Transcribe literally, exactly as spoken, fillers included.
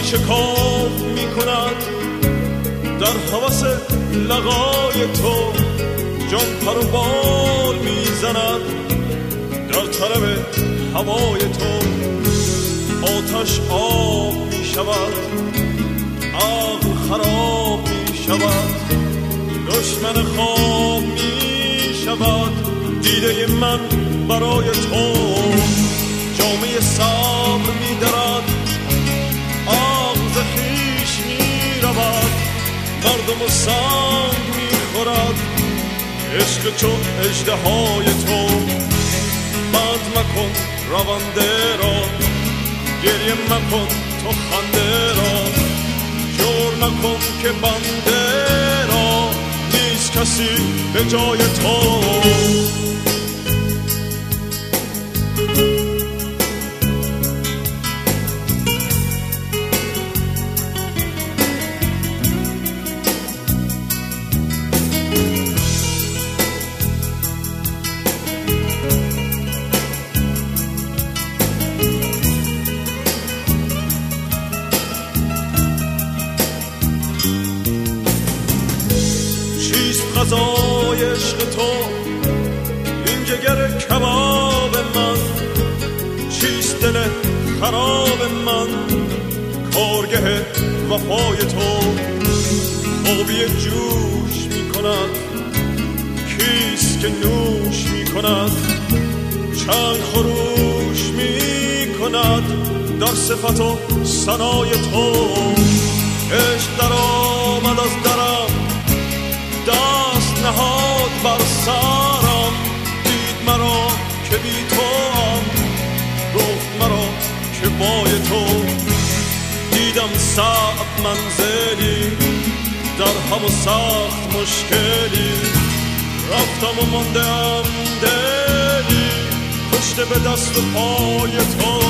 شکاف می کند در هوس لقای تو، جان پر و بال می زند در طلب هوای تو. آتش آب می شود، عقل خراب می شود، دشمن خواب می شود دیده من برای تو. جامعه صبر می درد، عقل ز خویش می رود، مردم و سنگ می خورد عشق چو اژدهای تو. بند مکن رونده را، گریه مکن تو خنده را، جور مکن که بنده را نیست کسی به جای تو. غذای عشق تو این جگر کباب من، چیست دل خراب من کارگه وفای تو. آبی جوش می کند کیست که نوش می کند، چنگ خروش می کند در صفت و ثنای تو. عشق در آمد از درم، دست نهاد بر سرم، دید مرا که بی تو هم، گفت مرا که بای تو. دیدم صعب منزلی در هم و سخت مشکلی، رفتم و ماندم دلی کشته به دست و پای تو.